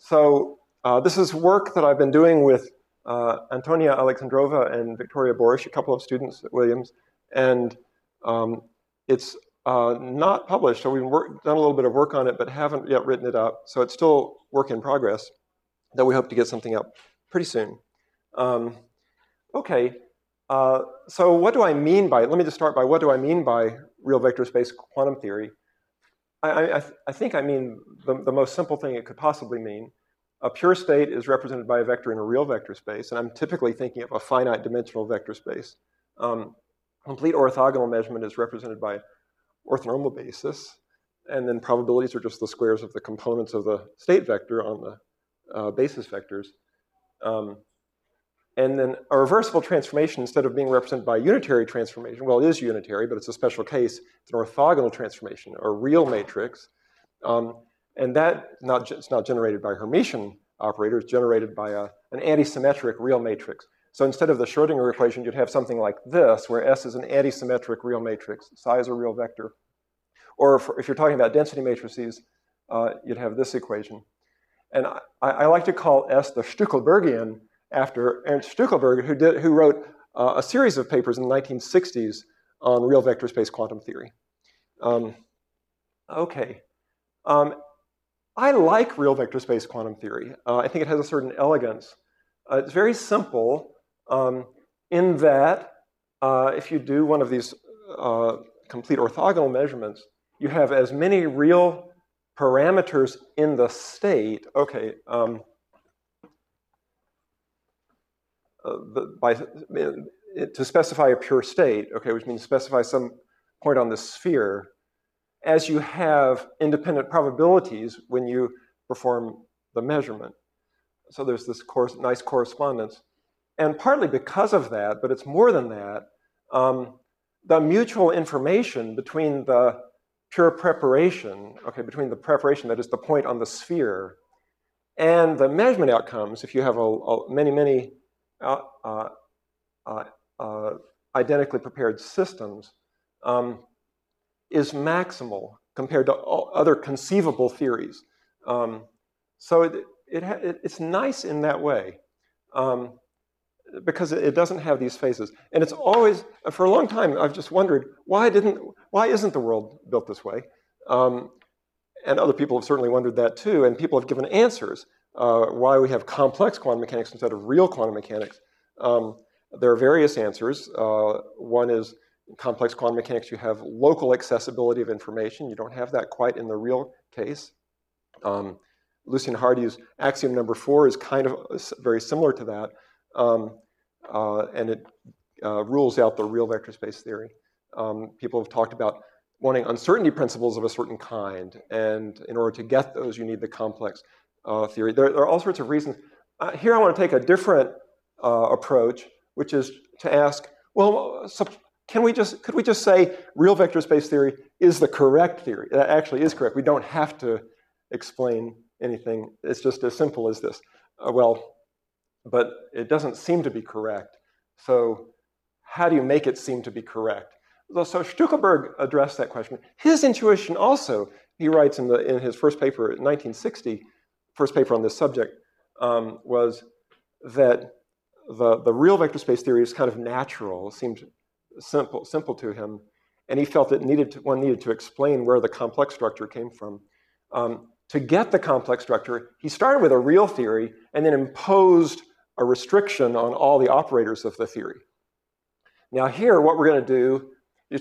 So this is work that I've been doing with Antonia Alexandrova and Victoria Borish, a couple of students at Williams. And it's not published, so we've done a little bit of work on it, but haven't yet written it up. So it's still work in progress, that we hope to get something up pretty soon. Okay, so what do I mean by, let me just start by what do I mean by real vector space quantum theory? I think I mean the most simple thing it could possibly mean. A pure state is represented by a vector in a real vector space, and I'm typically thinking of a finite dimensional vector space. Complete orthogonal measurement is represented by orthonormal basis, and then probabilities are just the squares of the components of the state vector on the basis vectors. And then a reversible transformation, instead of being represented by a unitary transformation, well, it is unitary, but it's a special case. It's an orthogonal transformation, a real matrix. And that it's not generated by Hermitian operators, it's generated by an antisymmetric real matrix. So instead of the Schrodinger equation, you'd have something like this, where S is an antisymmetric real matrix, psi is a real vector. Or if you're talking about density matrices, you'd have this equation. And I like to call S the Stueckelbergian, after Ernst Stueckelberg, who wrote a series of papers in the 1960s on real vector space quantum theory. I like real vector space quantum theory. I think it has a certain elegance. It's very simple in that if you do one of these complete orthogonal measurements, you have as many real parameters in the state. Okay. To specify a pure state, okay, which means specify some point on the sphere, as you have independent probabilities when you perform the measurement. So there's this nice correspondence. And partly because of that, but it's more than that, the mutual information between the pure preparation, okay, between the preparation, that is the point on the sphere, and the measurement outcomes, if you have many identically prepared systems, is maximal compared to all other conceivable theories. So it's nice in that way because it doesn't have these phases. And it's always, for a long time, I've just wondered, why isn't the world built this way? And other people have certainly wondered that too, and people have given answers. Why we have complex quantum mechanics instead of real quantum mechanics. There are various answers. One is in complex quantum mechanics, you have local accessibility of information. You don't have that quite in the real case. Lucian Hardy's axiom number 4 is kind of very similar to that. And it rules out the real vector space theory. People have talked about wanting uncertainty principles of a certain kind. And in order to get those, you need the complex theory. There are all sorts of reasons. Here I want to take a different approach, which is to ask, well, so could we just say real vector space theory is the correct theory? That actually is correct. We don't have to explain anything. It's just as simple as this. But it doesn't seem to be correct. So how do you make it seem to be correct? So Stueckelberg addressed that question. His intuition also, he writes in his first paper in 1960, first paper on this subject, was that the real vector space theory is kind of natural, seemed simple to him, and he felt that one needed to explain where the complex structure came from. To get the complex structure, he started with a real theory and then imposed a restriction on all the operators of the theory. Now here, what we're going to do,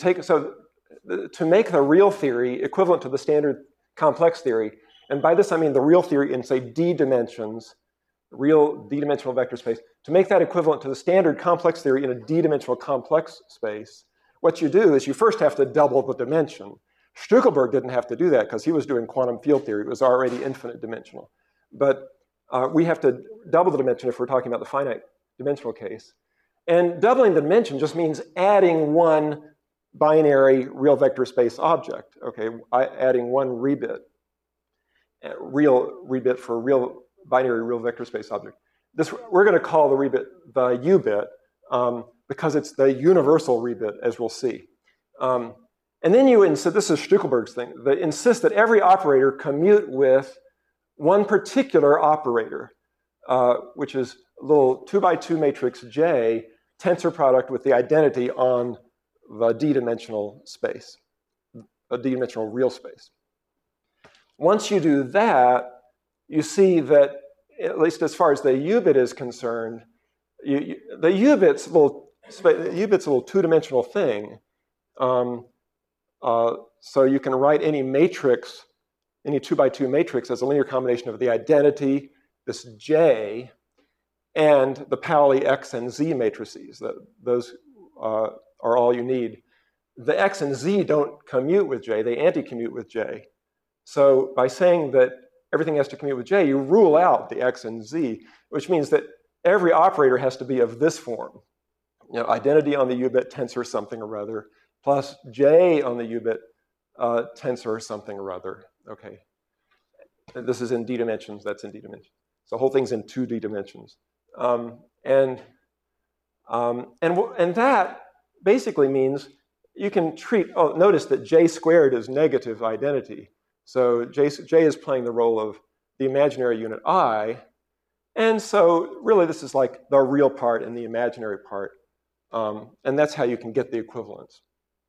to make the real theory equivalent to the standard complex theory, and by this I mean the real theory in, say, d dimensions, real d-dimensional vector space, to make that equivalent to the standard complex theory in a d-dimensional complex space, what you do is you first have to double the dimension. Stueckelberg didn't have to do that because he was doing quantum field theory. It was already infinite dimensional. But we have to double the dimension if we're talking about the finite dimensional case. And doubling the dimension just means adding one binary real vector space object, okay? Adding one rebit, real rebit for a real binary real vector space object. This, we're going to call the rebit the u-bit because it's the universal rebit, as we'll see. And then you insist, this is Stueckelberg's thing, insist that every operator commute with one particular operator, which is a little 2x2 matrix J, tensor product with the identity on the d-dimensional space, a d-dimensional real space. Once you do that, you see that, at least as far as the U-bit is concerned, the U-bit's a little two-dimensional thing. So you can write any matrix, any 2x2 matrix, as a linear combination of the identity, this J, and the Pauli X and Z matrices. Those are all you need. The X and Z don't commute with J, they anti-commute with J. So by saying that everything has to commute with J, you rule out the X and Z, which means that every operator has to be of this form. Identity on the U-bit tensor something or other, plus J on the U-bit tensor something or other. Okay. And this is in d dimensions, that's in d dimensions. So the whole thing's in 2D dimensions. And that basically means you can treat, notice that J squared is negative identity. So J is playing the role of the imaginary unit I. And so really this is like the real part and the imaginary part. And that's how you can get the equivalence.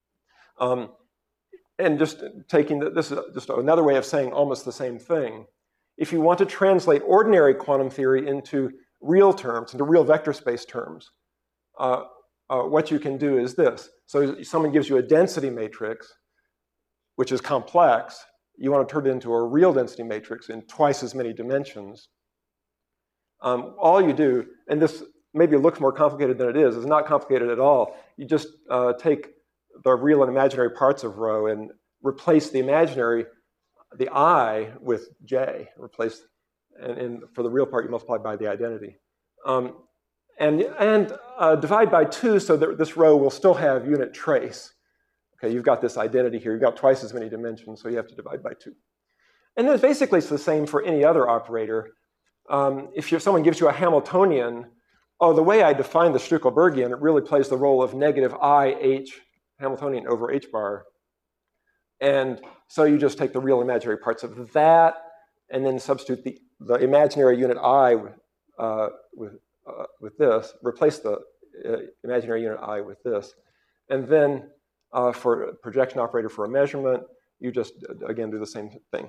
And just taking this is just another way of saying almost the same thing. If you want to translate ordinary quantum theory into real terms, into real vector space terms, what you can do is this. So someone gives you a density matrix, which is complex. You want to turn it into a real density matrix in twice as many dimensions. All you do, and this maybe looks more complicated than it is not complicated at all. You just take the real and imaginary parts of rho and replace the imaginary, the I, with J. Replace, and for the real part, you multiply by the identity. And divide by 2 so that this rho will still have unit trace. Okay, you've got this identity here. You've got twice as many dimensions, so you have to divide by 2. And then basically it's the same for any other operator. If someone gives you a Hamiltonian, the way I define the Stueckelbergian, it really plays the role of negative IH Hamiltonian over H bar. And so you just take the real imaginary parts of that and then substitute the imaginary unit I with this, replace the imaginary unit I with this. And then for a projection operator for a measurement, you just, again, do the same thing.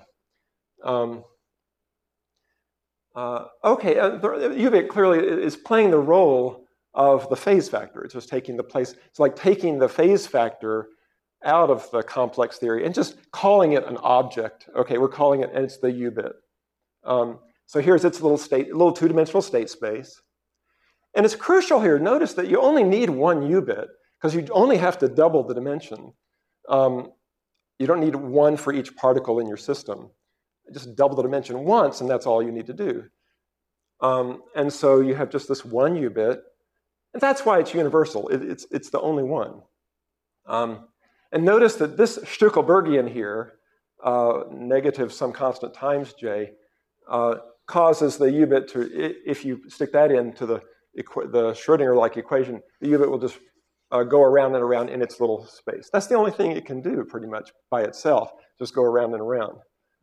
The U-bit clearly is playing the role of the phase factor. It's just taking the place. It's like taking the phase factor out of the complex theory and just calling it an object. Okay, we're calling it, and it's the U-bit. So here's its little two-dimensional state space. And it's crucial here. Notice that you only need one U-bit because you only have to double the dimension. You don't need one for each particle in your system. Just double the dimension once, and that's all you need to do. And so you have just this one U-bit, and that's why it's universal. It's the only one. And notice that this Stueckelbergian here, negative some constant times J, causes the U-bit to, if you stick that into the Schrodinger-like equation, the U-bit will just go around and around in its little space. That's the only thing it can do pretty much by itself, just go around and around.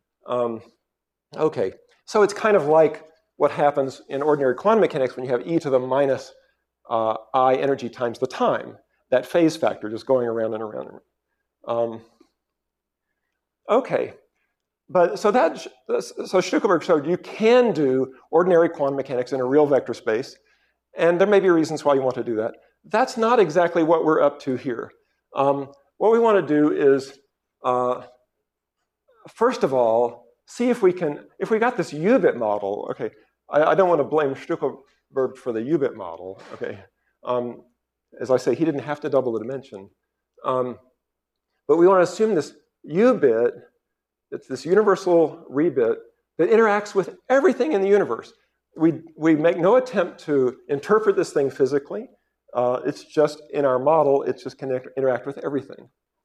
Okay, so it's kind of like what happens in ordinary quantum mechanics when you have e to the minus I energy times the time, that phase factor just going around and around. Okay, but so Stueckelberg showed you can do ordinary quantum mechanics in a real vector space, and there may be reasons why you want to do that. That's not exactly what we're up to here. What we want to do is, first of all, see if we got this U-bit model. Okay, I don't want to blame Stueckelberg for the U-bit model. Okay, as I say, he didn't have to double the dimension. But we want to assume this U-bit, it's this universal rebit that interacts with everything in the universe. We make no attempt to interpret this thing physically. It's just in our model, it's just can interact with everything.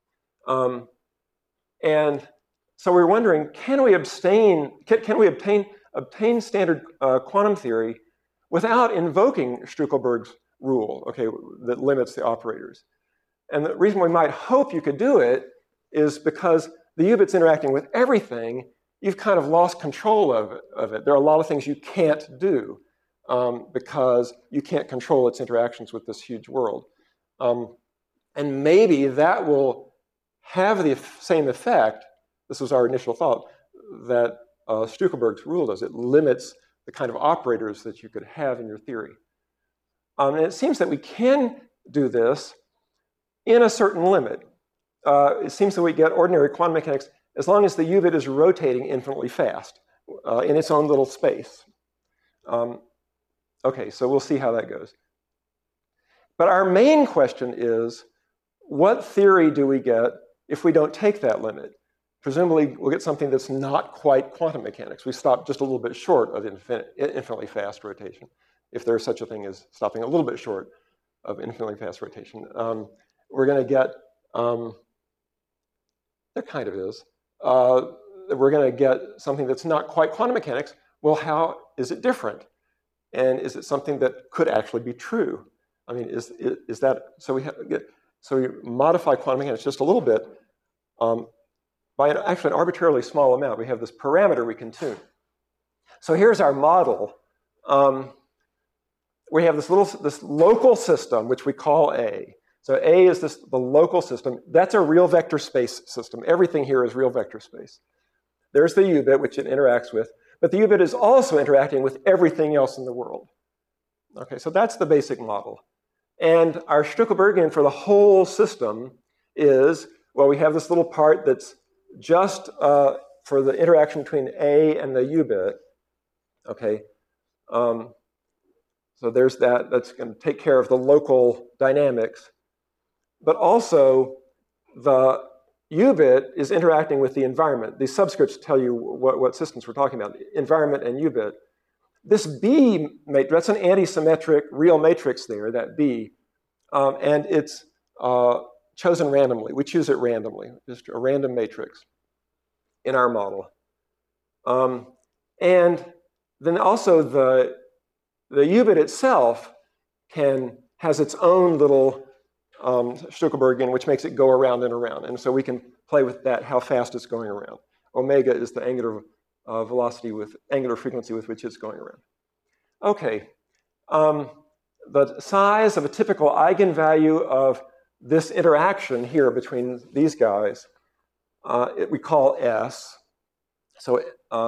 And so we're wondering, can we obtain standard quantum theory without invoking Stueckelberg's rule, okay, that limits the operators? And the reason we might hope you could do it is because the U-bit's interacting with everything, you've kind of lost control of it. There are a lot of things you can't do because you can't control its interactions with this huge world. And maybe that will have the same effect, this was our initial thought, that Stueckelberg's rule does. It limits the kind of operators that you could have in your theory. And it seems that we can do this in a certain limit. It seems that we get ordinary quantum mechanics as long as the u-bit is rotating infinitely fast in its own little space. Okay, so we'll see how that goes. But our main question is, what theory do we get if we don't take that limit? Presumably, we'll get something that's not quite quantum mechanics. We stop just a little bit short of infinitely fast rotation, if there's such a thing as stopping a little bit short of infinitely fast rotation. We're going to get, there kind of is, we're going to get something that's not quite quantum mechanics. Well, how is it different? And is it something that could actually be true? I mean, is that, so we modify quantum mechanics just a little bit by actually an arbitrarily small amount. We have this parameter we can tune. So here's our model. We have this local system, which we call A. So A is the local system. That's a real vector space system. Everything here is real vector space. There's the u-bit, which it interacts with. But the u-bit is also interacting with everything else in the world. Okay, so that's the basic model. And our Stueckelbergian for the whole system is, well, we have this little part that's just for the interaction between A and the u-bit. Okay, so there's that. That's going to take care of the local dynamics. But also, the u-bit is interacting with the environment. These subscripts tell you what systems we're talking about, environment and u-bit. This B matrix, that's an anti-symmetric real matrix there, that B, and it's chosen randomly. We choose it randomly, just a random matrix in our model. And then also the u-bit itself has its own little Stueckelbergian, which makes it go around and around. And so we can play with that, how fast it's going around. Omega is the angular velocity with angular frequency with which it's going around. Okay, the size of a typical eigenvalue of this interaction here between these guys, we call S. So,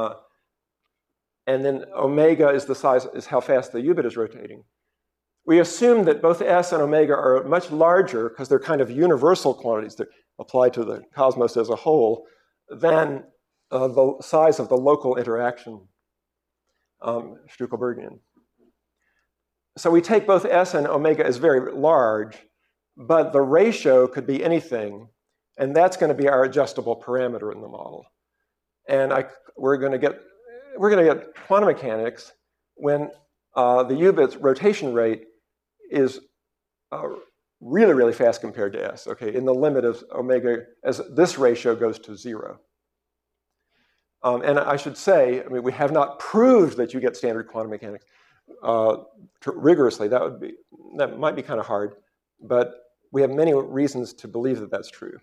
and then omega is the size, is how fast the u-bit is rotating. We assume that both S and omega are much larger because they're kind of universal quantities that apply to the cosmos as a whole than the size of the local interaction Stueckelbergian. So we take both S and omega as very large, but the ratio could be anything, and that's going to be our adjustable parameter in the model. And we're going to get quantum mechanics when the u-bit's rotation rate is really, really fast compared to S, okay, in the limit of omega as this ratio goes to 0. And I should say, I mean, we have not proved that you get standard quantum mechanics rigorously. That might be kind of hard, but we have many reasons to believe that that's true.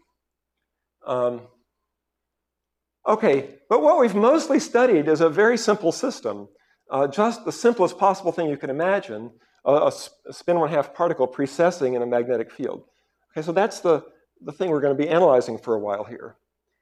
Okay, but what we've mostly studied is a very simple system, just the simplest possible thing you can imagine, a spin 1/2 particle precessing in a magnetic field. Okay, so that's the thing we're going to be analyzing for a while here.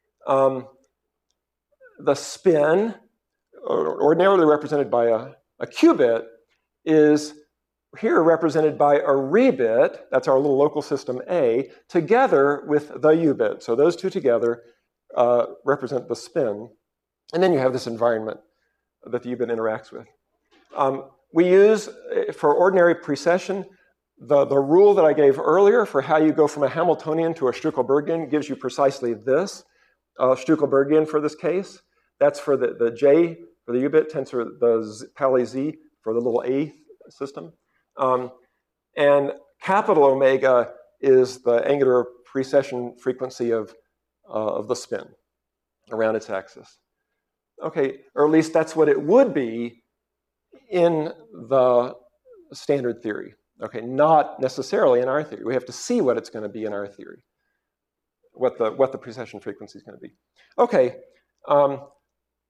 The spin, ordinarily represented by a qubit, is here represented by a re-bit, that's our little local system A, together with the u-bit. So those two together represent the spin. And then you have this environment that the u-bit interacts with. We use, for ordinary precession, the rule that I gave earlier for how you go from a Hamiltonian to a Stueckelbergian gives you precisely this, Stueckelbergian for this case. That's for the J for the u-bit tensor, the Pauli Z for the little A system. And capital omega is the angular precession frequency of the spin around its axis. Okay, or at least that's what it would be in the standard theory. Okay, not necessarily in our theory. We have to see what it's going to be in our theory, what the precession frequency is going to be. Okay,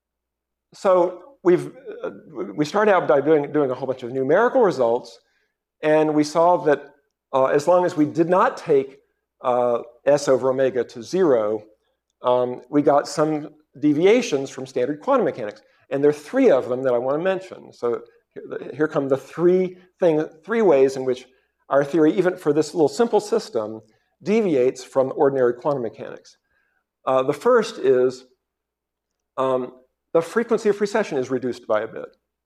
So we started out by doing a whole bunch of numerical results, and we saw that as long as we did not take S over omega to 0, we got some deviations from standard quantum mechanics. And there are 3 of them that I want to mention. So here come the 3 ways in which our theory, even for this little simple system, deviates from ordinary quantum mechanics. The first is the frequency of precession is reduced by a bit.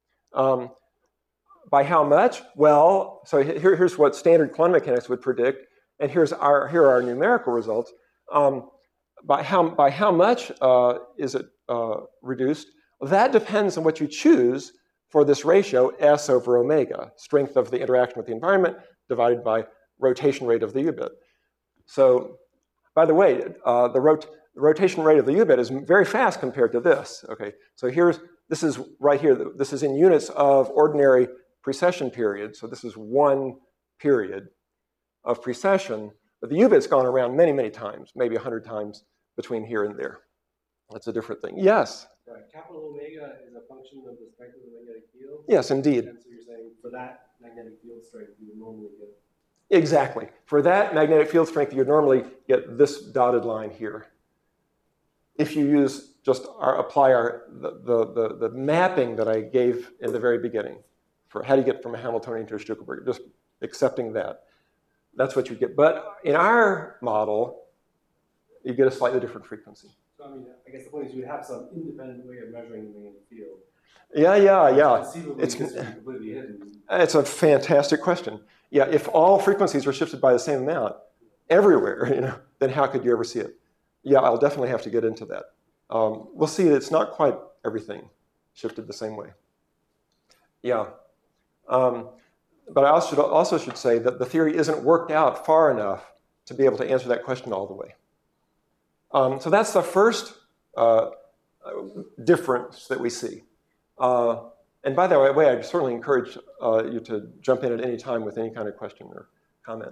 By how much? Well, so here's what standard quantum mechanics would predict, and here are our numerical results. By how much is it reduced? That depends on what you choose for this ratio, S over omega, strength of the interaction with the environment divided by rotation rate of the U-bit. So, by the way, the rotation rate of the U-bit is very fast compared to this. Okay, so this is right here. This is in units of ordinary precession period. So this is 1 period of precession. But the U-bit's gone around many, many times, maybe 100 times between here and there. That's a different thing. Yes? Right. Capital omega is a function of the strength of the magnetic field? Yes, indeed. And so you're saying for that magnetic field strength, you would normally get... Exactly. For that magnetic field strength, you'd normally get this dotted line here. If you apply the mapping that I gave in the very beginning for how do you get from a Hamiltonian to a Stueckelberger, just accepting that. That's what you get. But in our model, you get a slightly different frequency. So, I mean, I guess the point is you would have some independent way of measuring the magnetic field. Yeah. It's completely hidden. It's a fantastic question. Yeah, if all frequencies are shifted by the same amount everywhere, then how could you ever see it? Yeah, I'll definitely have to get into that. We'll see that it's not quite everything shifted the same way. Yeah. But I also should say that the theory isn't worked out far enough to be able to answer that question all the way. So that's the first difference that we see. And by the way, I certainly encourage you to jump in at any time with any kind of question or comment.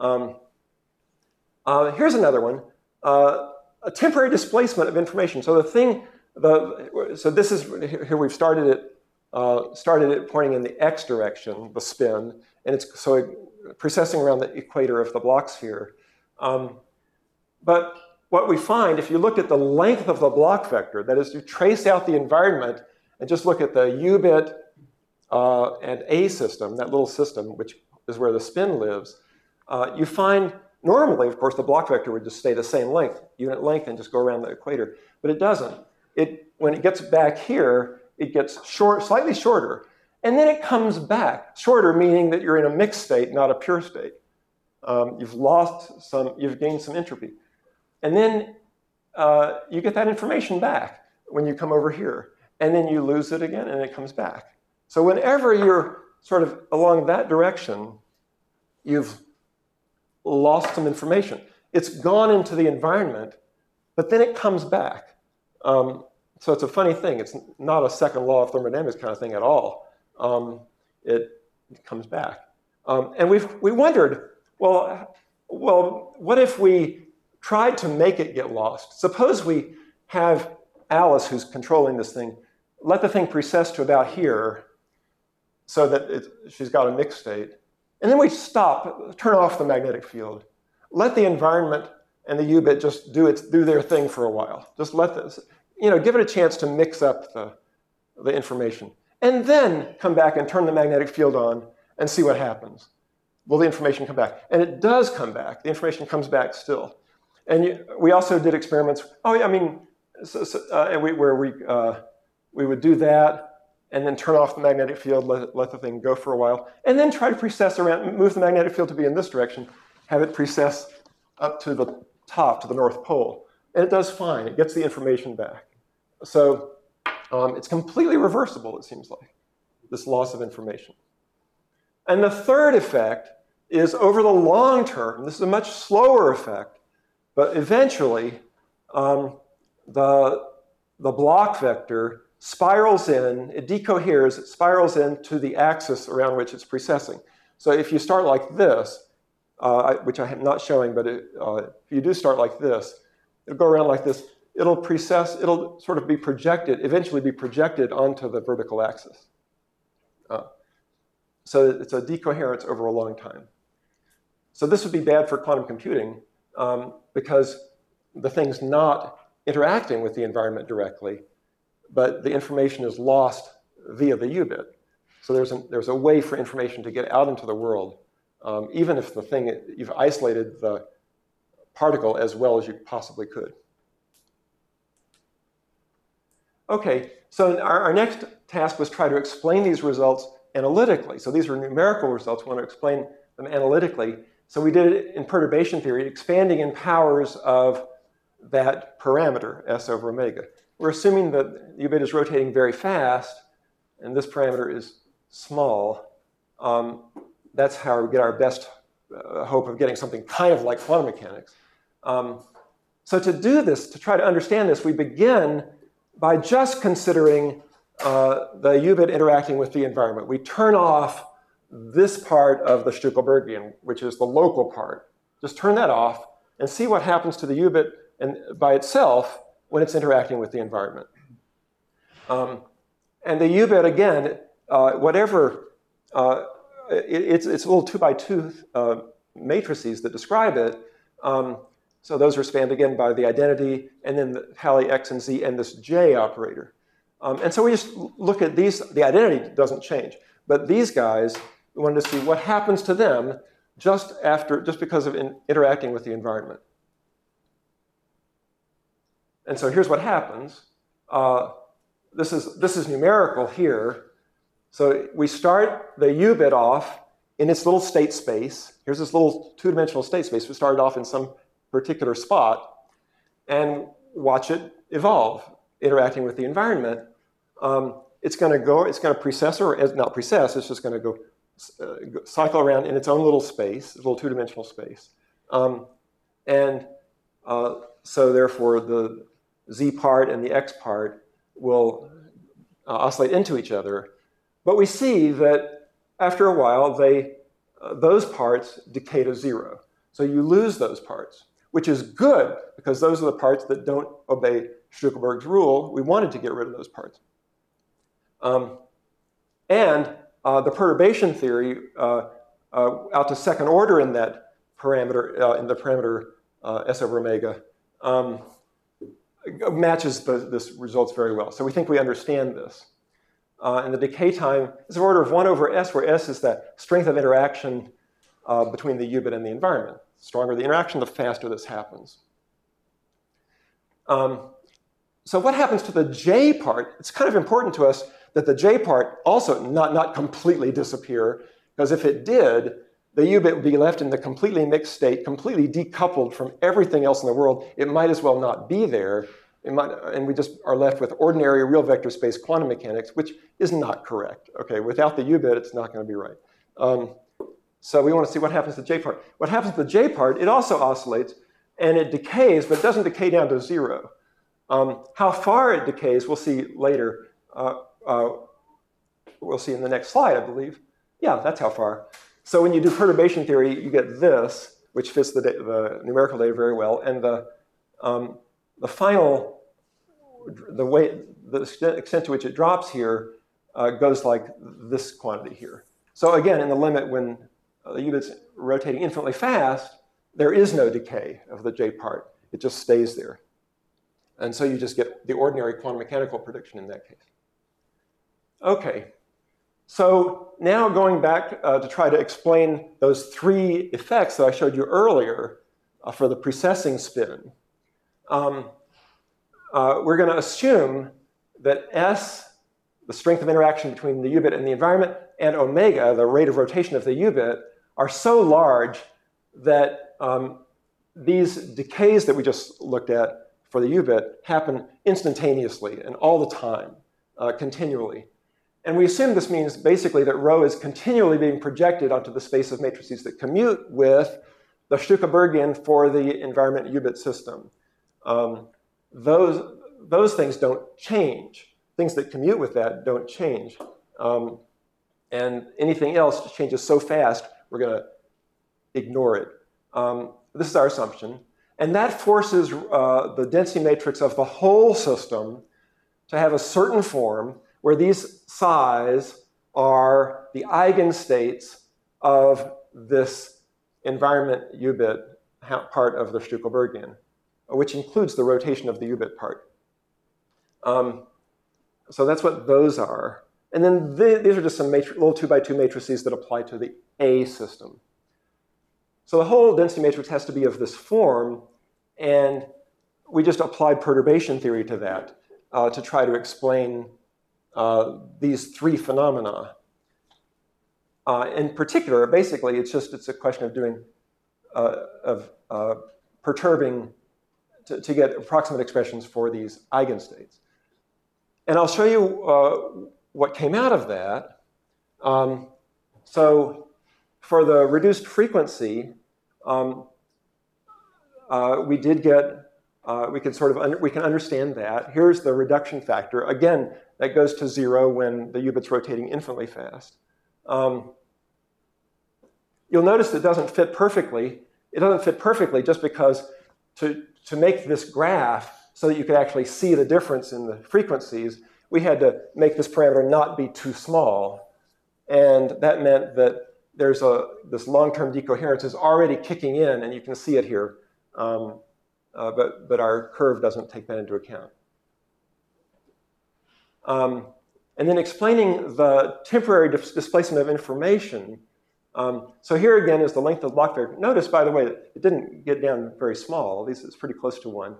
Here's another one. A temporary displacement of information. So this is here we've started it pointing in the x direction, the spin, and it's precessing around the equator of the Bloch sphere. But what we find, if you look at the length of the Bloch vector, that is, you trace out the environment and just look at the U-bit and A system, that little system, which is where the spin lives, you find normally, of course, the Bloch vector would just stay the same length, unit length, and just go around the equator. But it doesn't. When it gets back here, it gets slightly shorter. And then it comes back. Shorter meaning that you're in a mixed state, not a pure state. You've gained some entropy. And then you get that information back when you come over here. And then you lose it again, and it comes back. So whenever you're sort of along that direction, you've lost some information. It's gone into the environment, but then it comes back. So it's a funny thing. It's not a second law of thermodynamics kind of thing at all. It comes back. And we wondered, well, what if we tried to make it get lost? Suppose we have Alice, who's controlling this thing, let the thing precess to about here so that she's got a mixed state. And then we turn off the magnetic field. Let the environment and the U-bit just do their thing for a while. Just let this, give it a chance to mix up the information. And then come back and turn the magnetic field on and see what happens. Will the information come back? And it does come back. The information comes back still. And we also did experiments. Where we would do that and then turn off the magnetic field, let the thing go for a while, and then try to precess around, move the magnetic field to be in this direction, have it precess up to the top, to the North Pole. And it does fine. It gets the information back. So it's completely reversible, it seems like, this loss of information. And the third effect is over the long term. This is a much slower effect, but eventually the Bloch vector spirals in, it decoheres, it spirals into the axis around which it's precessing. So if you start like this, which I am not showing, but if you do start like this, it'll go around like this, it'll sort of be projected, eventually be projected onto the vertical axis. So it's a decoherence over a long time. So this would be bad for quantum computing because the thing's not interacting with the environment directly, but the information is lost via the U-bit. So there's a way for information to get out into the world, even if you've isolated the particle as well as you possibly could. Okay, so our next task was try to explain these results analytically. So these are numerical results. We want to explain them analytically. So we did it in perturbation theory, expanding in powers of that parameter, S over omega. We're assuming that the U-bit is rotating very fast, and this parameter is small. That's how we get our best hope of getting something kind of like quantum mechanics. So to do this, to try to understand this, we begin by just considering the U-bit interacting with the environment. We turn off this part of the Stueckelbergian, which is the local part. Just turn that off and see what happens to the U-bit by itself when it's interacting with the environment. And the U-bit, again, it's little 2x2 matrices that describe it. So those are spanned again by the identity, and then the Halley X and Z and this J operator. And so we just look at these. The identity doesn't change, but these guys, we wanted to see what happens to them just because of interacting with the environment. And so here's what happens. This is numerical here. So we start the U-bit off in its little state space. Here's this little two-dimensional state space. We started off in some particular spot and watch it evolve, interacting with the environment. It's going to precess, or not precess, it's just going to go cycle around in its own little space, little two-dimensional space. So therefore, the Z part and the X part will oscillate into each other. But we see that after a while, those parts decay to zero. So you lose those parts, which is good because those are the parts that don't obey Stueckelberg's rule. We wanted to get rid of those parts. The perturbation theory out to second order in that parameter, in the parameter S over omega, matches this results very well. So we think we understand this. And the decay time is of order of 1 over S, where S is that strength of interaction between the U-bit and the environment. The stronger the interaction, the faster this happens. So what happens to the J part? It's kind of important to us that the J part also not completely disappear, because if it did, the U-bit would be left in the completely mixed state, completely decoupled from everything else in the world. It might as well not be there. And we just are left with ordinary real vector space quantum mechanics, which is not correct. Okay, without the U-bit, it's not going to be right. So we want to see what happens to the J part. What happens to the J part, it also oscillates, and it decays, but it doesn't decay down to zero. How far it decays, we'll see later. We'll see in the next slide, I believe. Yeah, that's how far. So when you do perturbation theory, you get this, which fits the numerical data very well, and the extent to which it drops here goes like this quantity here. So again, in the limit when the U-bit's rotating infinitely fast, there is no decay of the J part. It just stays there. And so you just get the ordinary quantum mechanical prediction in that case. Okay, so now going back to try to explain those three effects that I showed you earlier for the precessing spin. We're going to assume that S, the strength of interaction between the U-bit and the environment, and omega, the rate of rotation of the U-bit, are so large that these decays that we just looked at for the U-bit happen instantaneously and all the time, continually. And we assume this means basically that rho is continually being projected onto the space of matrices that commute with the Stueckelbergian for the environment U-bit system. Those things don't change. Things that commute with that don't change. And anything else changes so fast, we're going to ignore it. This is our assumption. And that forces the density matrix of the whole system to have a certain form where these psi's are the eigenstates of this environment U-bit part of the Stueckelbergian, which includes the rotation of the U-bit part. So that's what those are. And then these are just some little 2x2 matrices that apply to the A system. So the whole density matrix has to be of this form, and we just applied perturbation theory to that to try to explain these three phenomena. In particular, basically, it's a question of doing perturbing to get approximate expressions for these eigenstates. And I'll show you what came out of that. So for the reduced frequency, we did get, we can understand that. Here's the reduction factor. Again, that goes to 0 when the U-bit's rotating infinitely fast. You'll notice it doesn't fit perfectly. It doesn't fit perfectly just because to make this graph so that you could actually see the difference in the frequencies, we had to make this parameter not be too small. And that meant that there's this long-term decoherence is already kicking in, and you can see it here. But our curve doesn't take that into account. And then explaining the temporary displacement of information. So here again is the length of the block vector. Notice, by the way, that it didn't get down very small. It's pretty close to 1.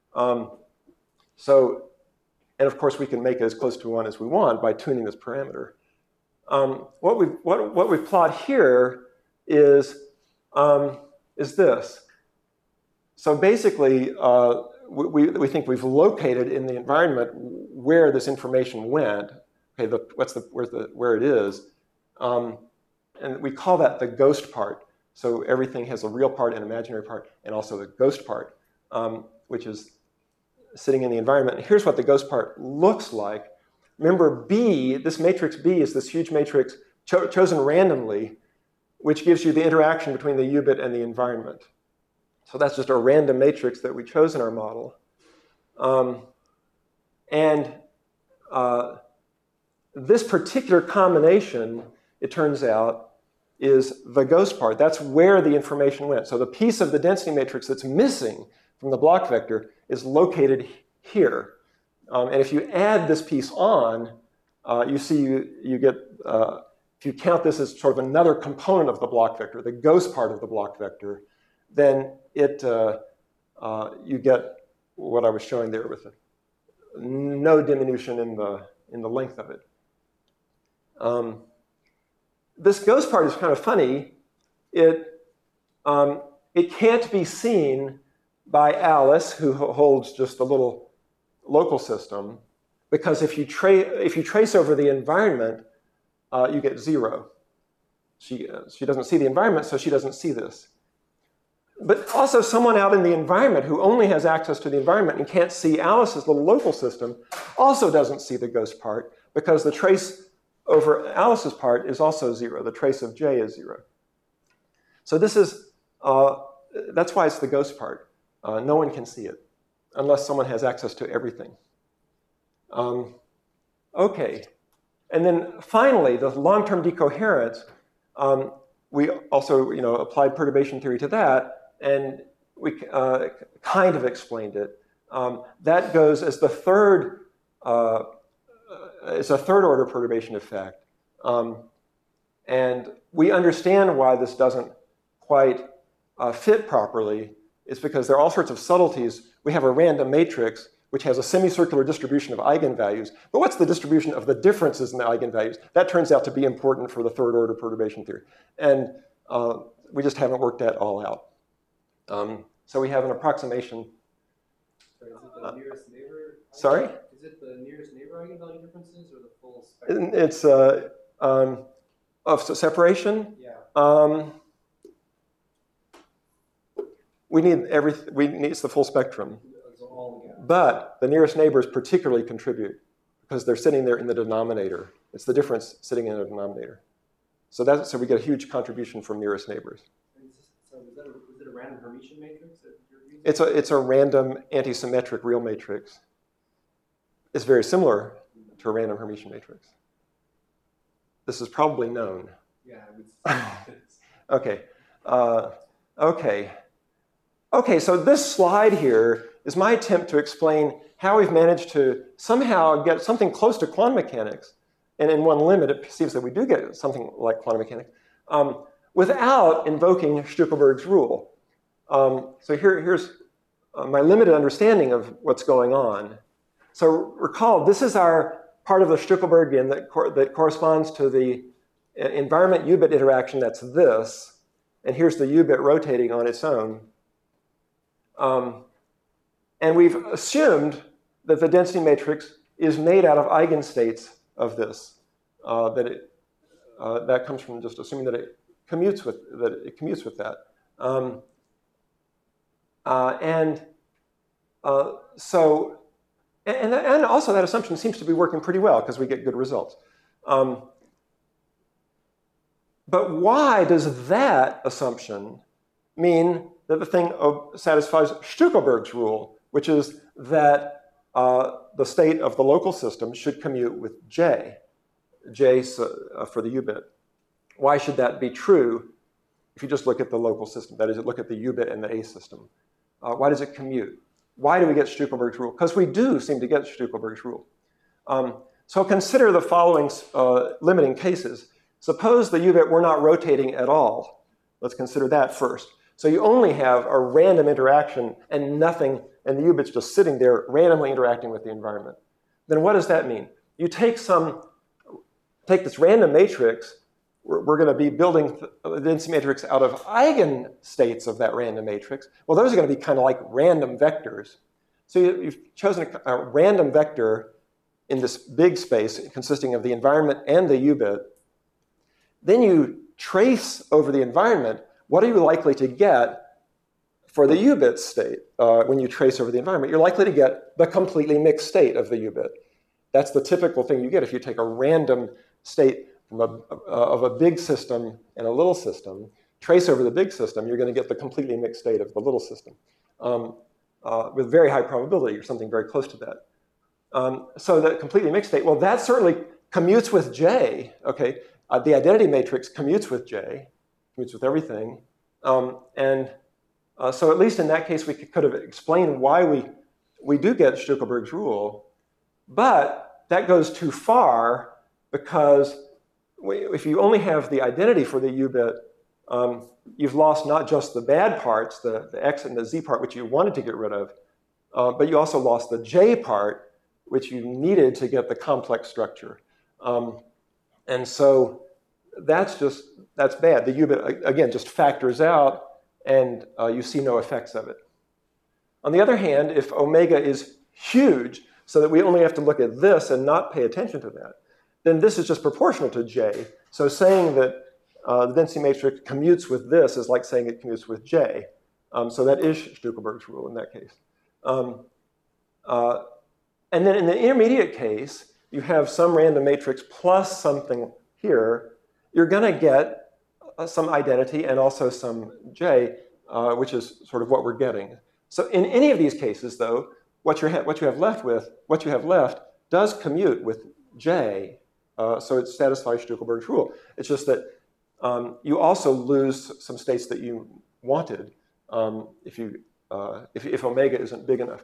And of course, we can make it as close to 1 as we want by tuning this parameter. What we plot here is this. So basically, we think we've located in the environment where this information went. Okay, where it is, and we call that the ghost part. So everything has a real part, an imaginary part, and also the ghost part, which is sitting in the environment. Here's what the ghost part looks like. Remember, B, this matrix B is this huge matrix chosen randomly, which gives you the interaction between the U-bit and the environment. So that's just a random matrix that we chose in our model. This particular combination, it turns out, is the ghost part. That's where the information went. So the piece of the density matrix that's missing from the block vector is located here. And if you add this piece on, you see you get, if you count this as sort of another component of the block vector, the ghost part of the block vector, then you get what I was showing there with no diminution in the length of it. This ghost part is kind of funny. It can't be seen by Alice, who holds just a little local system, because if you trace over the environment, you get 0. She doesn't see the environment, so she doesn't see this. But also someone out in the environment who only has access to the environment and can't see Alice's little local system also doesn't see the ghost part, because the trace over Alice's part is also 0. The trace of J is 0. So this is, that's why it's the ghost part. No one can see it unless someone has access to everything. Okay. And then finally, the long-term decoherence, we also applied perturbation theory to that, and we kind of explained it. That goes as the third, it's a third-order perturbation effect. And we understand why this doesn't quite fit properly. It's because there are all sorts of subtleties. We have a random matrix which has a semicircular distribution of eigenvalues. But what's the distribution of the differences in the eigenvalues? That turns out to be important for the third-order perturbation theory. And we just haven't worked that all out. So we have an approximation. Sorry, is it the nearest neighbor? Sorry? Is it the nearest neighbor eigenvalue differences or the full spectrum? It's of separation. Yeah. It's the full spectrum. So all together. But the nearest neighbors particularly contribute because they're sitting there in the denominator. It's the difference sitting in the denominator. So we get a huge contribution from nearest neighbors. So is it a random Hermitian matrix that you're using? It's a random antisymmetric real matrix. It's very similar to a random Hermitian matrix. This is probably known. Yeah, I would say. Okay. Okay, so this slide here is my attempt to explain how we've managed to somehow get something close to quantum mechanics, and in one limit it seems that we do get something like quantum mechanics, without invoking Stueckelberg's rule. So here's my limited understanding of what's going on. So recall, this is our part of the Stueckelbergian that corresponds to the environment U-bit interaction, that's this, and here's the U-bit rotating on its own. And we've assumed that the density matrix is made out of eigenstates of this. That comes from just assuming that it commutes with that. And also that assumption seems to be working pretty well because we get good results. But why does that assumption mean that the thing satisfies Stueckelberg's rule, which is that the state of the local system should commute with J for the U-bit? Why should that be true if you just look at the local system? That is, look at the U-bit and the A system. Why does it commute? Why do we get Stueckelberg's rule? Because we do seem to get Stueckelberg's rule. So consider the following limiting cases. Suppose the U-bit were not rotating at all. Let's consider that first. So you only have a random interaction and nothing, and the U-bit's just sitting there randomly interacting with the environment. Then what does that mean? You take this random matrix. We're going to be building the density matrix out of eigenstates of that random matrix. Well, those are going to be kind of like random vectors. So you've chosen a random vector in this big space consisting of the environment and the U-bit. Then you trace over the environment, what are you likely to get for the U-bit state when you trace over the environment? You're likely to get the completely mixed state of the U-bit. That's the typical thing you get if you take a random state of a big system and a little system, trace over the big system, you're going to get the completely mixed state of the little system with very high probability or something very close to that. So the completely mixed state, well, that certainly commutes with J, okay? The identity matrix commutes with J, commutes with everything. So at least in that case, we could have explained why we do get Stueckelberg's rule, but that goes too far because if you only have the identity for the U-bit, you've lost not just the bad parts, the X and the Z part, which you wanted to get rid of, but you also lost the J part, which you needed to get the complex structure. And so that's bad. The U-bit, again, just factors out, and you see no effects of it. On the other hand, if omega is huge, so that we only have to look at this and not pay attention to that, then this is just proportional to J. So saying that the density matrix commutes with this is like saying it commutes with J. So that is Stueckelberg's rule in that case. And then in the intermediate case, you have some random matrix plus something here. You're going to get some identity and also some J, which is sort of what we're getting. So in any of these cases, though, what you have left does commute with J. So it satisfies Stueckelberg's rule. It's just that you also lose some states that you wanted if omega isn't big enough.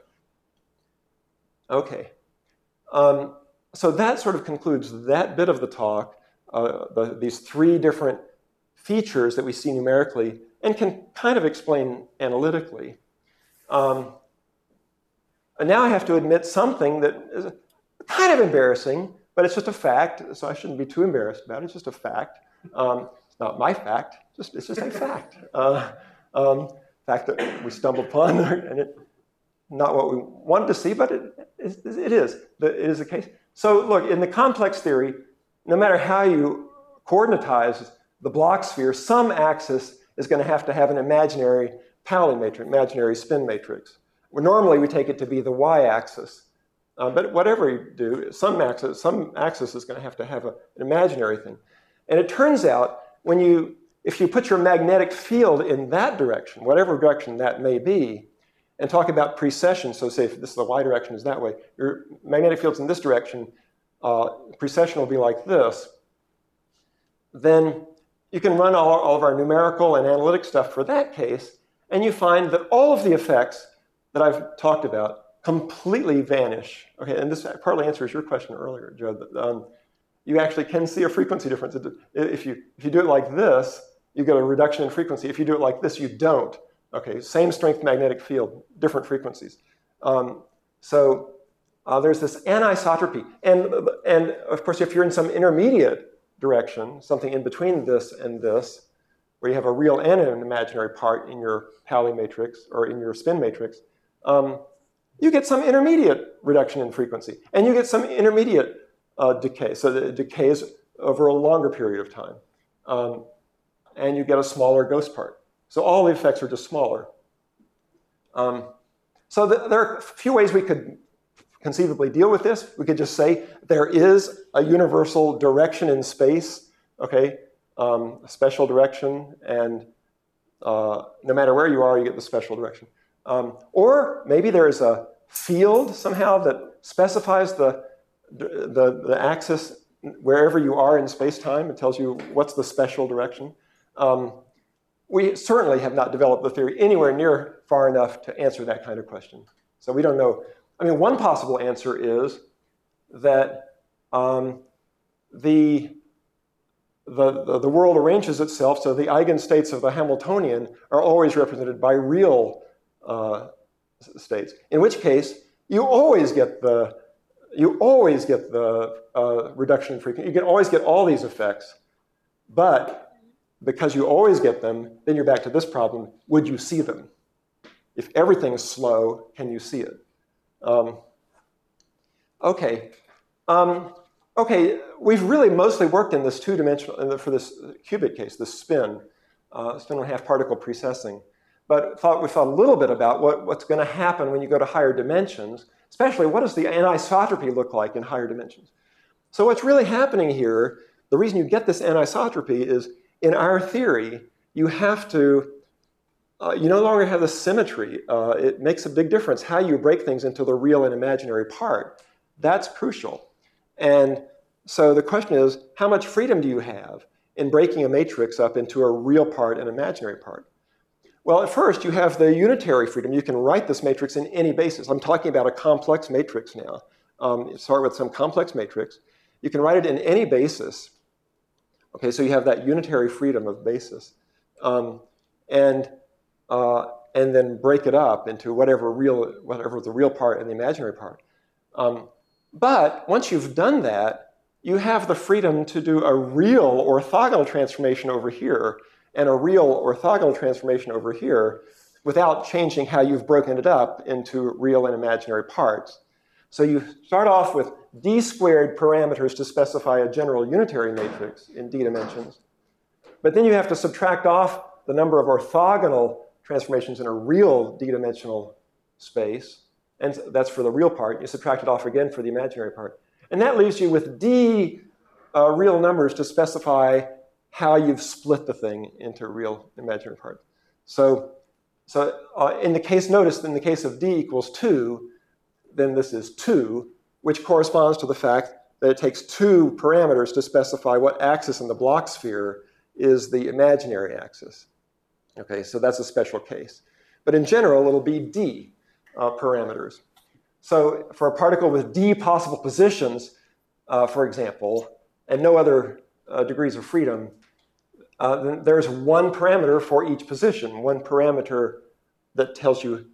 Okay. So that sort of concludes that bit of the talk, these three different features that we see numerically and can kind of explain analytically. And now I have to admit something that is kind of embarrassing, but it's just a fact, so I shouldn't be too embarrassed about it. It's just a fact. It's not my fact. It's just a fact. Fact that we stumbled upon, and it's not what we wanted to see, but it is. It is the case. So look, in the complex theory, no matter how you coordinatize the block sphere, some axis is going to have an imaginary Pauli matrix, imaginary spin matrix. Where normally we take it to be the y-axis. But whatever you do, some axis is going to have an imaginary thing. And it turns out, if you put your magnetic field in that direction, whatever direction that may be, and talk about precession, so say if this is the y direction is that way, your magnetic field's in this direction, precession will be like this, then you can run all of our numerical and analytic stuff for that case, and you find that all of the effects that I've talked about completely vanish. Okay, and this partly answers your question earlier, Joe. That, you actually can see a frequency difference. If you do it like this, you get a reduction in frequency. If you do it like this, you don't. Okay, same strength magnetic field, different frequencies. So there's this anisotropy. And of course, if you're in some intermediate direction, something in between this and this, where you have a real and an imaginary part in your Pauli matrix or in your spin matrix, you get some intermediate reduction in frequency. And you get some intermediate decay. So it decays over a longer period of time. And you get a smaller ghost part. So all the effects are just smaller. So there are a few ways we could conceivably deal with this. We could just say there is a universal direction in space, okay, a special direction, and no matter where you are, you get the special direction. Or maybe there's a field somehow that specifies the axis wherever you are in space-time. It tells you what's the special direction. We certainly have not developed the theory anywhere near far enough to answer that kind of question. So we don't know. I mean, one possible answer is that the world arranges itself so the eigenstates of the Hamiltonian are always represented by real states. In which case, you always get the reduction in frequency. You can always get all these effects, but because you always get them, then you're back to this problem. Would you see them? If everything is slow, can you see it? Okay. We've really mostly worked in this two-dimensional, for this qubit case, this spin 1.5 particle precessing. But we thought a little bit about what's going to happen when you go to higher dimensions, especially what does the anisotropy look like in higher dimensions. So what's really happening here, the reason you get this anisotropy is in our theory, you have to, you no longer have the symmetry. It makes a big difference how you break things into the real and imaginary part. That's crucial. And so the question is, how much freedom do you have in breaking a matrix up into a real part and imaginary part? Well, at first, you have the unitary freedom. You can write this matrix in any basis. I'm talking about a complex matrix now. Start with some complex matrix. You can write it in any basis. Okay, so you have that unitary freedom of basis. And then break it up into whatever the real part and the imaginary part. But once you've done that, you have the freedom to do a real orthogonal transformation over here and a real orthogonal transformation over here without changing how you've broken it up into real and imaginary parts. So you start off with d squared parameters to specify a general unitary matrix in d dimensions. But then you have to subtract off the number of orthogonal transformations in a real d-dimensional space. And that's for the real part. You subtract it off again for the imaginary part. And that leaves you with d real numbers to specify how you've split the thing into real and imaginary parts. So in the case, notice in the case of d equals 2, then this is 2, which corresponds to the fact that it takes 2 parameters to specify what axis in the Bloch sphere is the imaginary axis. Okay, so that's a special case. But in general, it'll be d parameters. So for a particle with d possible positions, for example, and no other degrees of freedom, then there's one parameter for each position, one parameter that tells you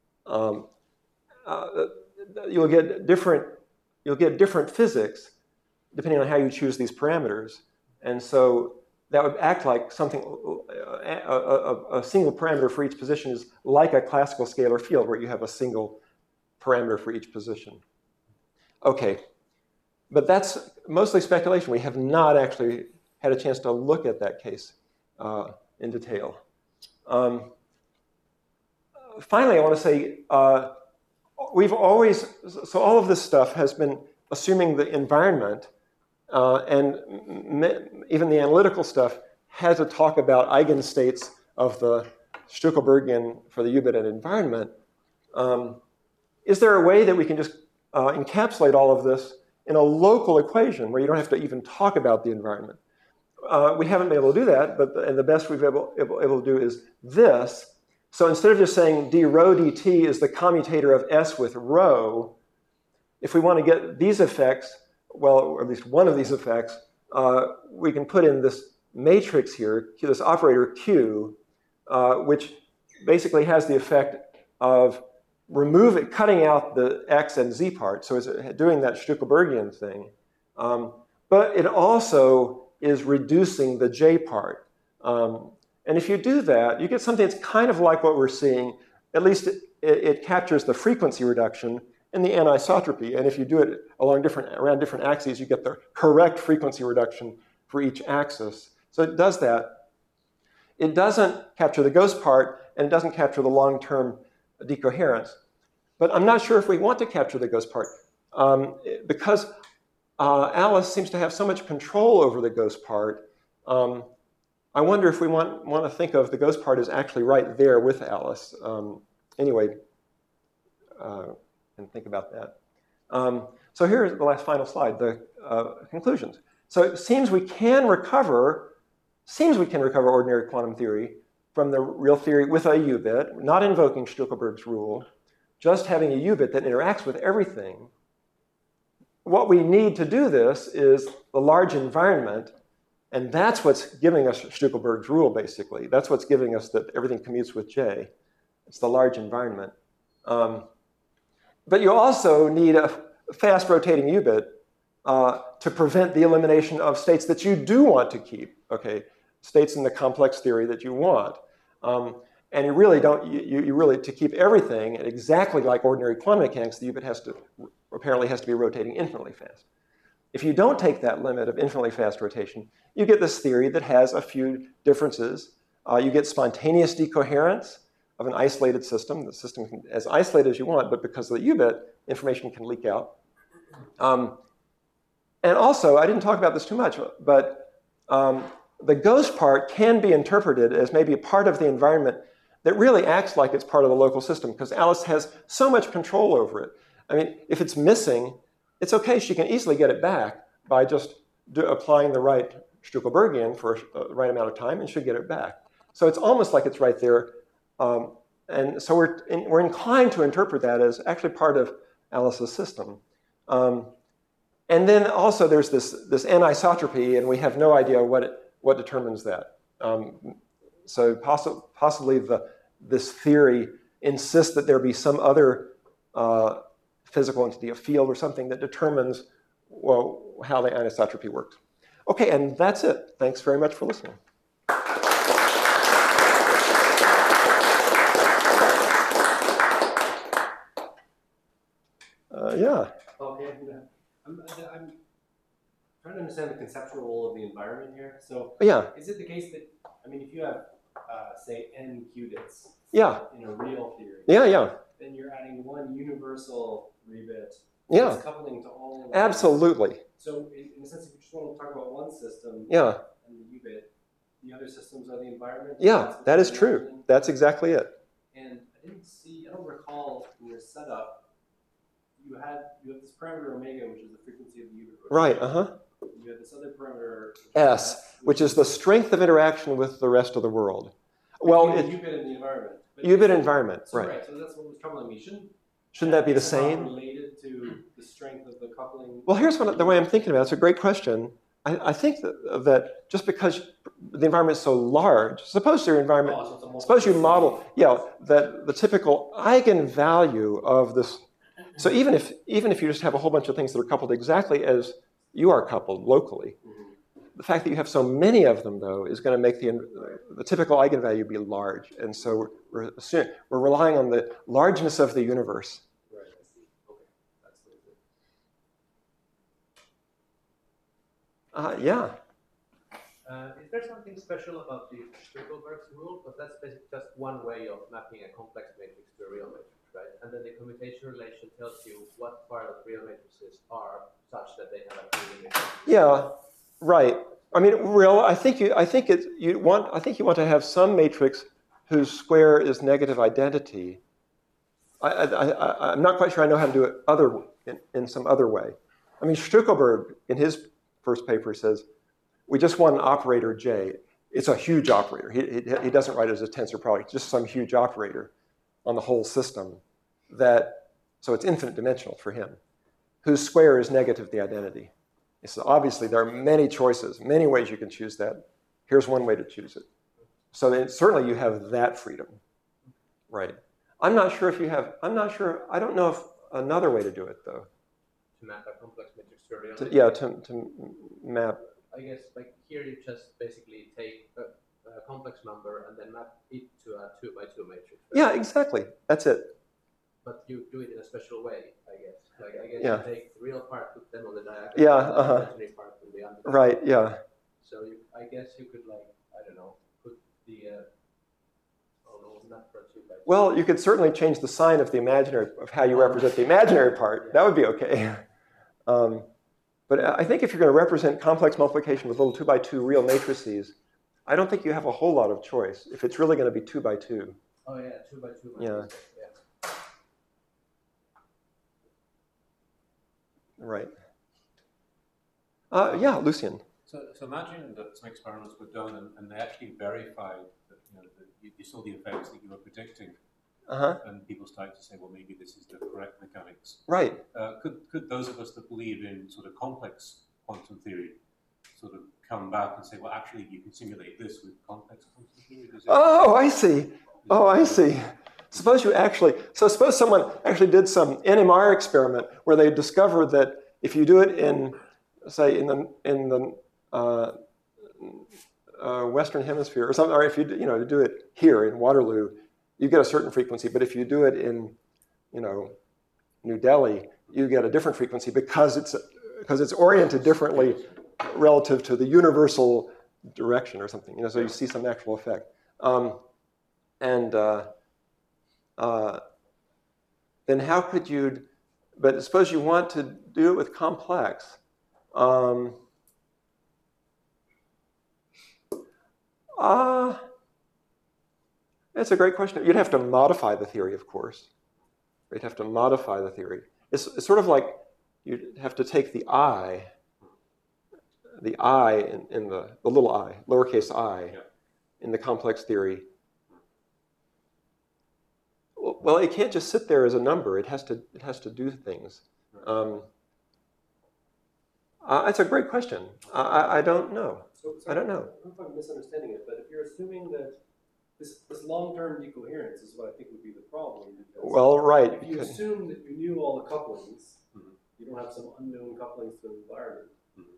you'll get different physics depending on how you choose these parameters. And so that would act like something, a single parameter for each position is like a classical scalar field where you have a single parameter for each position. Okay, but that's mostly speculation. We have not actually had a chance to look at that case in detail. Finally, I want to say, so all of this stuff has been assuming the environment, and even the analytical stuff had to talk about eigenstates of the Stuckelbergian for the U-Bahn environment. Is there a way that we can just encapsulate all of this in a local equation where you don't have to even talk about the environment? We haven't been able to do that, and the best we've been able to do is this. So instead of just saying d rho dt is the commutator of S with rho, if we want to get these effects, well, or at least one of these effects, we can put in this matrix here, this operator Q, which basically has the effect of cutting out the x and z part, so it's doing that Stueckelbergian thing. But it also is reducing the j part. And if you do that, you get something that's kind of like what we're seeing. At least it captures the frequency reduction in the anisotropy. And if you do it around different axes, you get the correct frequency reduction for each axis. So it does that. It doesn't capture the ghost part, and it doesn't capture the long-term decoherence. But I'm not sure if we want to capture the ghost part, because Alice seems to have so much control over the ghost part. I wonder if we want to think of the ghost part as actually right there with Alice. Anyway, and think about that. So here's the last final slide, the conclusions. So it seems we can recover ordinary quantum theory from the real theory with a U-bit, not invoking Stueckelberg's rule, just having a U-bit that interacts with everything. What we need to do this is the large environment, and that's what's giving us Stueckelberg's rule, basically. That's what's giving us that everything commutes with J. It's the large environment. But you also need a fast rotating U-bit to prevent the elimination of states that you do want to keep, okay? States in the complex theory that you want. And you really don't, you really, to keep everything exactly like ordinary quantum mechanics, the U-bit apparently has to be rotating infinitely fast. If you don't take that limit of infinitely fast rotation, you get this theory that has a few differences. You get spontaneous decoherence of an isolated system. The system can as isolated as you want, but because of the U-bit, information can leak out. And also, I didn't talk about this too much, but the ghost part can be interpreted as maybe a part of the environment that really acts like it's part of the local system, because Alice has so much control over it. I mean, if it's missing, it's okay. She can easily get it back by just applying the right Stueckelbergian for the right amount of time, and she'll get it back. So it's almost like it's right there. And so we're inclined to interpret that as actually part of Alice's system. And then also there's this anisotropy, and we have no idea what determines that. So possibly this theory insists that there be some other physical entity, a field or something that determines, well, how the anisotropy works. Okay, and that's it. Thanks very much for listening. Yeah. Okay. I'm trying to understand the conceptual role of the environment here. So yeah. Is it the case that, I mean, if you have, say, n qubits yeah. in a real theory, yeah. then you're adding one universal rebit yeah. that's coupling to all of them. Absolutely. So in a sense, if you just want to talk about one system yeah. and the U-bit, the other systems are the environment? Yeah, that is true. That's exactly it. And I don't recall in your setup, you have this parameter omega, which is the frequency of the U-bit rotation. Right, You have this other parameter, S, which is the strength of interaction with the rest of the world. Well, the U-bit and the environment. U-bit environment, so, right. So that's what was troubling me. Shouldn't that be the same? Related to the strength of the coupling? Well, here's the way I'm thinking about it. It's a great question. I think that just because the environment is so large, suppose your environment, suppose you model, that the typical eigenvalue of this. So even if you just have a whole bunch of things that are coupled exactly as you are coupled locally, the fact that you have so many of them, though, is going to make the typical eigenvalue be large. And so we're relying on the largeness of the universe. Right, I see. Okay, that's very good. Yeah. Is there something special about the Stueckelberg's rule? Because that's basically just one way of mapping a complex matrix to a real matrix, right? And then the commutation relation tells you what part of real matrices are such that they have a real matrix. Yeah. Right. I mean, I think you want to have some matrix whose square is negative identity. I'm not quite sure I know how to do it in some other way. I mean, Stueckelberg, in his first paper, says, we just want an operator J. It's a huge operator. He doesn't write it as a tensor product, just some huge operator on the whole system so it's infinite dimensional for him, whose square is negative the identity. So obviously there are many choices, many ways you can choose that. Here's one way to choose it. So then certainly you have that freedom, right? I'm not sure, I don't know if another way to do it though. To map a complex matrix to a real To map. I guess like here you just basically take a complex number and then map it to a 2x2 matrix. Right? Yeah, exactly. That's it. But you do it in a special way, I guess. Like I guess Yeah. you take the real part, put them on the diagonal, Yeah, and the imaginary part on the underside. Right, yeah. So I guess you could I don't know, put the oh no, not for a 2x2. Well, you could certainly change the sign of how you represent the imaginary part. That would be okay. But I think if you're going to represent complex multiplication with little 2x2 real matrices, I don't think you have a whole lot of choice if it's really going to be 2x2. Oh yeah, 2x2 Yeah. matrices. Yeah. Right. Yeah, Lucian. So imagine that some experiments were done and they actually verified that you saw the effects that you were predicting, and people started to say, well, maybe this is the correct mechanics. Right. Could those of us that believe in sort of complex quantum theory sort of come back and say, well, actually, you can simulate this with complex quantum theory? Oh, I see. Oh, I see. Suppose someone actually did some NMR experiment where they discovered that if you do it in the Western Hemisphere or something, or if you do it here in Waterloo, you get a certain frequency. But if you do it in New Delhi, you get a different frequency because it's oriented differently relative to the universal direction or something. So you see some actual effect. Then how could you? But suppose you want to do it with complex. That's a great question. You'd have to modify the theory, of course. You'd have to modify the theory. It's sort of like you'd have to take the I in the little I, lowercase I, in the complex theory. Well, it can't just sit there as a number. It has to do things. It's a great question. I don't know. I don't know. I don't know if I'm misunderstanding it, but if you're assuming that this long-term decoherence is what I think would be the problem. Well, right. If you assume that you knew all the couplings, you don't have some unknown couplings to the environment,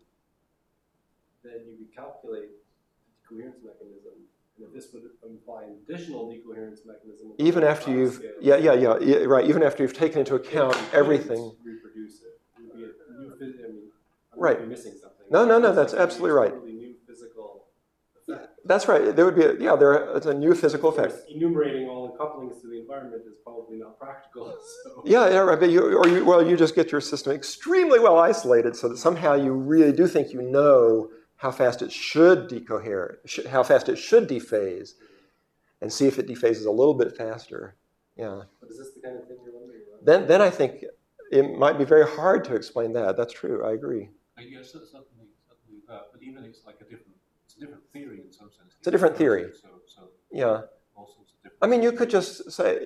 then you could calculate the decoherence mechanism. And if this would imply an additional decoherence mechanism, even after you've right. Even after you've taken into account everything. Reproduce it. It would be a new I'm right. missing something. No. That's absolutely right. Totally new physical effect. That's right. There would be it's a new physical effect. Enumerating all the couplings to the environment is probably not practical. So. Yeah, right. But you just get your system extremely well isolated, so that somehow you really do think you know how fast it should decohere, how fast it should dephase, and see if it dephases a little bit faster. Yeah. But is this the kind of thing you're wondering about? Then I think it might be very hard to explain that. That's true. I agree. Yes, certainly that. But even it's like a different theory in some sense. It's a different theory. So yeah. All sorts of different. I mean, you could just say,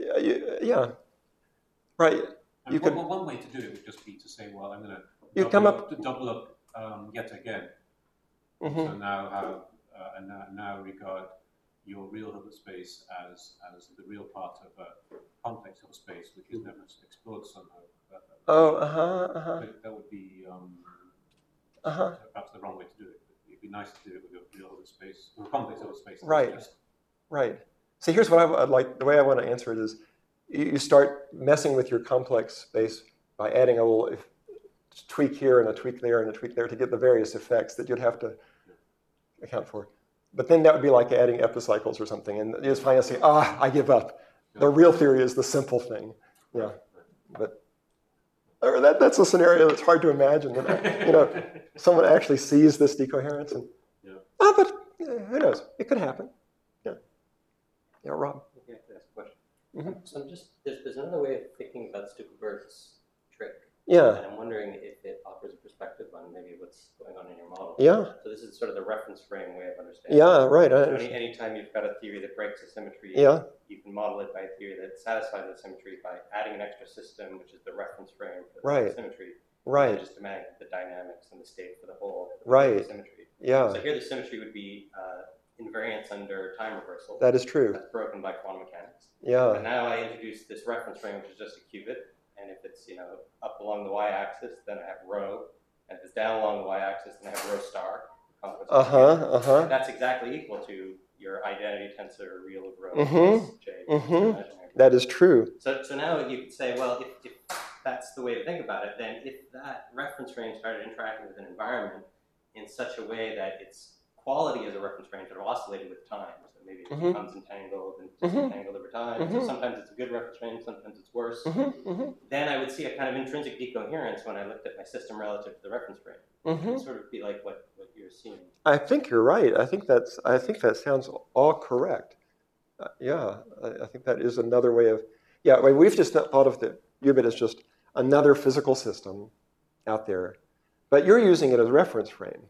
right. One way to do it would just be to say, well, I'm going to double up yet again. Mm-hmm. So now have now regard your real Hilbert space as the real part of a complex Hilbert space, which is never explored somehow. That would be perhaps the wrong way to do it. It'd be nice to do it with a real Hilbert space, or a complex Hilbert space. Right. See, here's what I'd like. The way I want to answer it is, you start messing with your complex space by adding a little tweak here and a tweak there and a tweak there to get the various effects that you'd have to account for. But then that would be like adding epicycles or something, and you just finally say, I give up. The real theory is the simple thing. Yeah. But that's a scenario that's hard to imagine. That, someone actually sees this decoherence, and but who knows? It could happen. Yeah. Yeah, Rob. Okay, I have to ask a question. So I'm just, there's another way of thinking about Stuckelberg's trick. Yeah. And I'm wondering if it offers a perspective on maybe what's going on in your model. Yeah. So this is sort of the reference frame way of understanding. Yeah, right. So anytime you've got a theory that breaks a symmetry, yeah. you can model it by a theory that satisfies the symmetry by adding an extra system, which is the reference frame for the right. symmetry. Right. Just demanding the dynamics and the state for the whole right. symmetry. Yeah. So here the symmetry would be invariance under time reversal. That is true. That's broken by quantum mechanics. Yeah. But now I introduce this reference frame, which is just a qubit. And if it's up along the y-axis, then I have rho. And if it's down along the y-axis, then I have rho star. And that's exactly equal to your identity tensor real of rho plus j. That is true. So now you could say, well, if that's the way to think about it, then if that reference frame started interacting with an environment in such a way that its quality as a reference frame sort of oscillated with time, so maybe it becomes entangled and disentangled over time, so sometimes it's a good reference frame, sometimes it's worse, then I would see a kind of intrinsic decoherence when I looked at my system relative to the reference frame. It would sort of be like what you're seeing. I think you're right. I think that sounds all correct. Yeah, I think that is another way of, we've just thought of the qubit as just another physical system out there, but you're using it as a reference frame.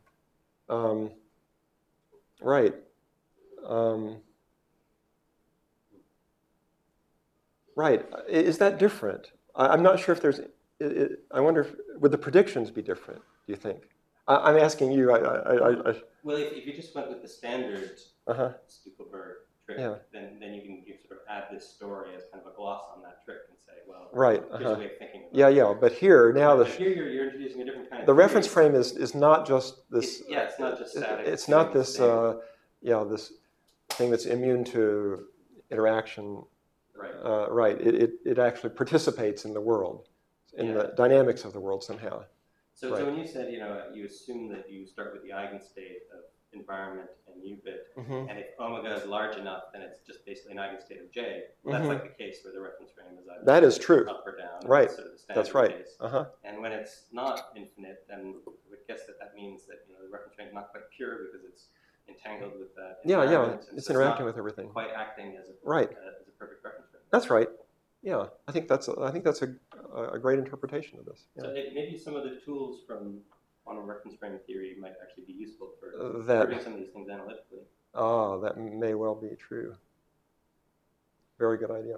Right. Right. Is that different? I'm not sure if there's, I wonder, would the predictions be different, do you think? I'm asking you. Well, if you just went with the standard Stuckelberg trick, then you can sort of add this story as kind of a gloss on that trick and say, well, here's a way of thinking about it. But here, now here you're introducing a different kind of the reference frame is not just this. It's not just static. It's not this, this thing that's immune to interaction. Right. Right. It actually participates in the world, in the dynamics of the world somehow. So when you said, you assume that you start with the eigenstate of environment and U-bit, and if omega is large enough, then it's just basically an eigenstate of J. That's like the case where the reference frame is either that is true. Up or down. Right. Sort of the standard That's right. case. And when it's not infinite, then I would guess that means that the reference frame is not quite pure because it's entangled with that. It's interacting with everything. Quite acting as a as a perfect reference frame. That's right. Yeah, I think that's a great interpretation of this. Yeah. So maybe some of the tools from quantum reference frame theory might actually be useful for proving some of these things analytically. That may well be true. Very good idea.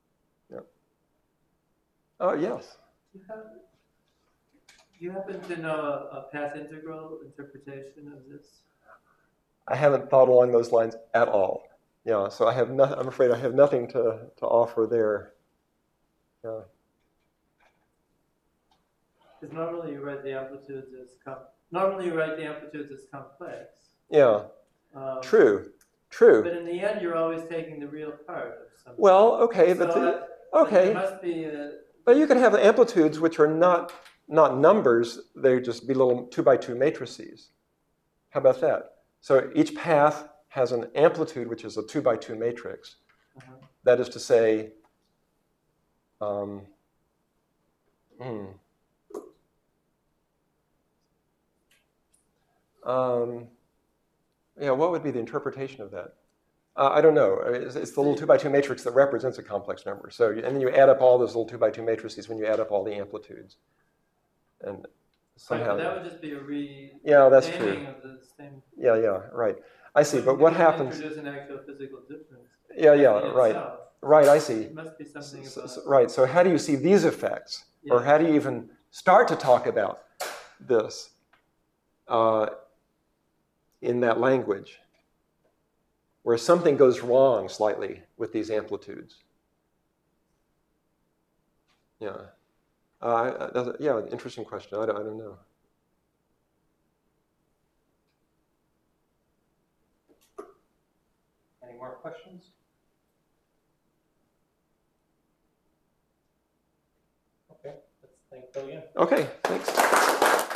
Yeah. Yes. Do you happen to know a path integral interpretation of this? I haven't thought along those lines at all. Yeah, so I'm afraid I have nothing to offer there. Yeah. Because normally you write the amplitudes as complex. Yeah. True. But in the end, you're always taking the real part of something. Well, okay, so but there must be but you can have amplitudes which are not numbers; they just be little 2x2 matrices. How about that? So each path has an amplitude which is a 2x2 matrix. That is to say, what would be the interpretation of that? I don't know. It's the little 2x2 matrix that represents a complex number. So, and then you add up all those little 2x2 matrices when you add up all the amplitudes, and somehow that would just be a that's true. Of the same. Right. I see. But what happens? Introduce an actual physical difference. Right. Right. I see. It must be something about right. So how do you see these effects, or how do you even start to talk about this in that language, where something goes wrong slightly with these amplitudes? Interesting question. I don't know. Any more questions? Okay, let's thank Bill again. Okay, thanks.